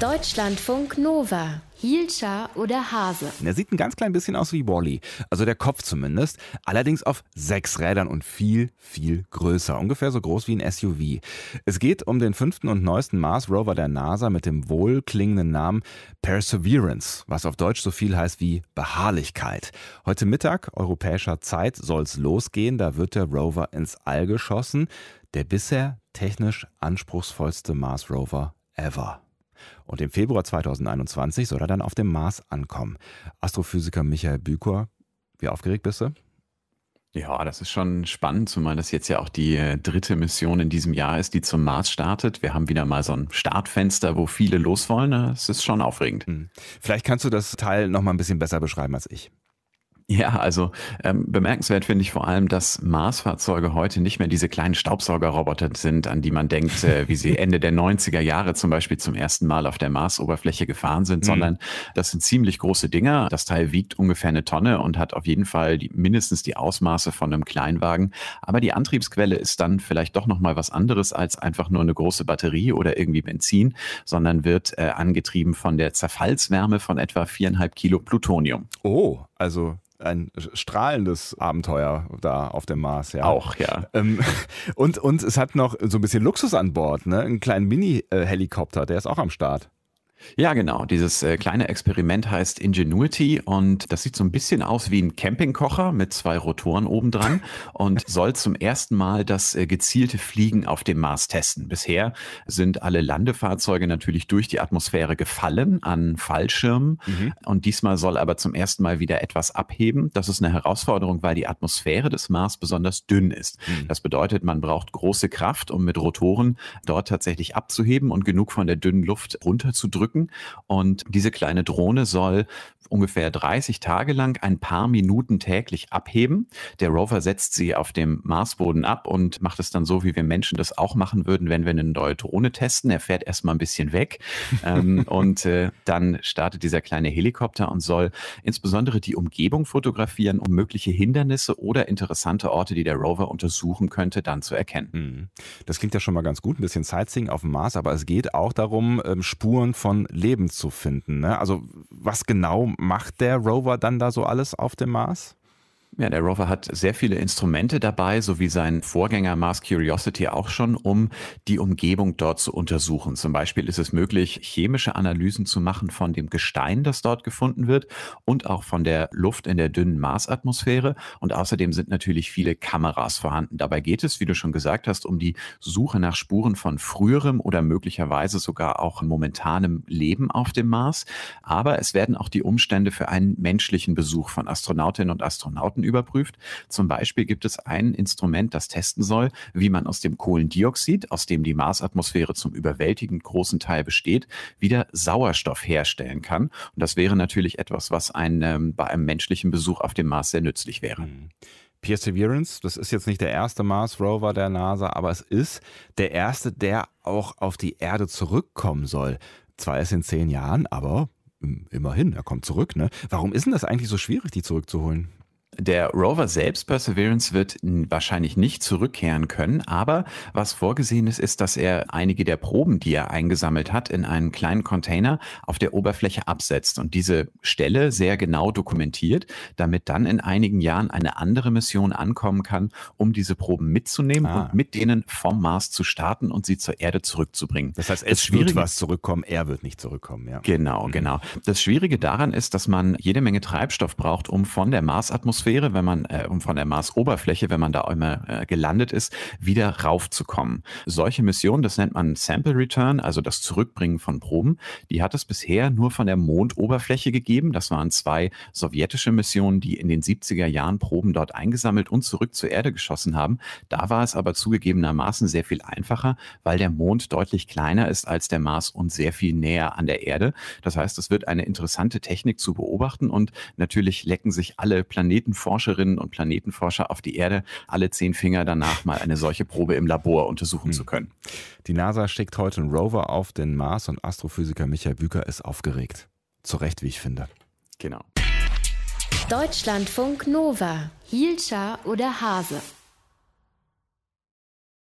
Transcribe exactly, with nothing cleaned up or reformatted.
Deutschlandfunk Nova. Hielscher oder Hase? Er sieht ein ganz klein bisschen aus wie Wall-E, also der Kopf zumindest, allerdings auf sechs Rädern und viel, viel größer, ungefähr so groß wie ein S U V. Es geht um den fünften und neuesten Mars-Rover der NASA mit dem wohlklingenden Namen Perseverance, was auf Deutsch so viel heißt wie Beharrlichkeit. Heute Mittag, europäischer Zeit, soll's losgehen, da wird der Rover ins All geschossen, der bisher technisch anspruchsvollste Mars-Rover ever. Und im Februar zweitausendeinundzwanzig soll er dann auf dem Mars ankommen. Astrophysiker Michael Bueker, wie aufgeregt bist du? Ja, das ist schon spannend, zumal das jetzt ja auch die äh, dritte Mission in diesem Jahr ist, die zum Mars startet. Wir haben wieder mal so ein Startfenster, wo viele los wollen. Es ist schon aufregend. Hm. Vielleicht kannst du das Teil noch mal ein bisschen besser beschreiben als ich. Ja, also ähm, bemerkenswert finde ich vor allem, dass Mars-Fahrzeuge heute nicht mehr diese kleinen Staubsaugerroboter sind, an die man denkt, äh, wie sie Ende der neunziger Jahre zum Beispiel zum ersten Mal auf der Mars-Oberfläche gefahren sind, mhm. sondern das sind ziemlich große Dinger. Das Teil wiegt ungefähr eine Tonne und hat auf jeden Fall die, mindestens die Ausmaße von einem Kleinwagen. Aber die Antriebsquelle ist dann vielleicht doch nochmal was anderes als einfach nur eine große Batterie oder irgendwie Benzin, sondern wird äh, angetrieben von der Zerfallswärme von etwa viereinhalb Kilo Plutonium. Oh, also ein strahlendes Abenteuer da auf dem Mars, ja. Auch, ja. Ähm, und, und es hat noch so ein bisschen Luxus an Bord, ne? Einen kleinen Mini-Helikopter, der ist auch am Start. Ja, genau. Dieses äh, kleine Experiment heißt Ingenuity und das sieht so ein bisschen aus wie ein Campingkocher mit zwei Rotoren obendran und soll zum ersten Mal das äh, gezielte Fliegen auf dem Mars testen. Bisher sind alle Landefahrzeuge natürlich durch die Atmosphäre gefallen an Fallschirmen mhm. und diesmal soll aber zum ersten Mal wieder etwas abheben. Das ist eine Herausforderung, weil die Atmosphäre des Mars besonders dünn ist. Mhm. Das bedeutet, man braucht große Kraft, um mit Rotoren dort tatsächlich abzuheben und genug von der dünnen Luft runterzudrücken. Und diese kleine Drohne soll ungefähr dreißig Tage lang ein paar Minuten täglich abheben. Der Rover setzt sie auf dem Marsboden ab und macht es dann so, wie wir Menschen das auch machen würden, wenn wir eine neue Drohne testen. Er fährt erstmal ein bisschen weg ähm, und äh, dann startet dieser kleine Helikopter und soll insbesondere die Umgebung fotografieren, um mögliche Hindernisse oder interessante Orte, die der Rover untersuchen könnte, dann zu erkennen. Das klingt ja schon mal ganz gut, ein bisschen Sightseeing auf dem Mars, aber es geht auch darum, Spuren von Leben zu finden, ne? Also was genau macht der Rover dann da so alles auf dem Mars? Ja, der Rover hat sehr viele Instrumente dabei, so wie sein Vorgänger Mars Curiosity auch schon, um die Umgebung dort zu untersuchen. Zum Beispiel ist es möglich, chemische Analysen zu machen von dem Gestein, das dort gefunden wird und auch von der Luft in der dünnen Marsatmosphäre. Und außerdem sind natürlich viele Kameras vorhanden. Dabei geht es, wie du schon gesagt hast, um die Suche nach Spuren von früherem oder möglicherweise sogar auch momentanem Leben auf dem Mars. Aber es werden auch die Umstände für einen menschlichen Besuch von Astronautinnen und Astronauten überprüft. Zum Beispiel gibt es ein Instrument, das testen soll, wie man aus dem Kohlendioxid, aus dem die Marsatmosphäre zum überwältigend großen Teil besteht, wieder Sauerstoff herstellen kann. Und das wäre natürlich etwas, was ein, ähm, bei einem menschlichen Besuch auf dem Mars sehr nützlich wäre. Mhm. Perseverance, das ist jetzt nicht der erste Mars-Rover der NASA, aber es ist der erste, der auch auf die Erde zurückkommen soll. Zwar erst in zehn Jahren, aber immerhin, er kommt zurück, ne? Warum ist denn das eigentlich so schwierig, die zurückzuholen? Der Rover selbst, Perseverance, wird wahrscheinlich nicht zurückkehren können, aber was vorgesehen ist, ist, dass er einige der Proben, die er eingesammelt hat, in einen kleinen Container auf der Oberfläche absetzt und diese Stelle sehr genau dokumentiert, damit dann in einigen Jahren eine andere Mission ankommen kann, um diese Proben mitzunehmen ah. und mit denen vom Mars zu starten und sie zur Erde zurückzubringen. Das heißt, es wird was zurückkommen, er wird nicht zurückkommen. Ja. Genau, mhm. genau. Das Schwierige daran ist, dass man jede Menge Treibstoff braucht, um von der Marsatmosphäre, wenn man äh, um von der Marsoberfläche, wenn man da einmal äh, gelandet ist, wieder raufzukommen. Solche Missionen, das nennt man Sample Return, also das Zurückbringen von Proben, die hat es bisher nur von der Mondoberfläche gegeben. Das waren zwei sowjetische Missionen, die in den siebziger Jahren Proben dort eingesammelt und zurück zur Erde geschossen haben. Da war es aber zugegebenermaßen sehr viel einfacher, weil der Mond deutlich kleiner ist als der Mars und sehr viel näher an der Erde. Das heißt, es wird eine interessante Technik zu beobachten und natürlich lecken sich alle Planeten Forscherinnen und Planetenforscher auf die Erde alle zehn Finger danach, mal eine solche Probe im Labor untersuchen hm. zu können. Die NASA schickt heute einen Rover auf den Mars und Astrophysiker Michael Bueker ist aufgeregt. Zu Recht, wie ich finde. Genau. Deutschlandfunk Nova. Hielscher oder Hase?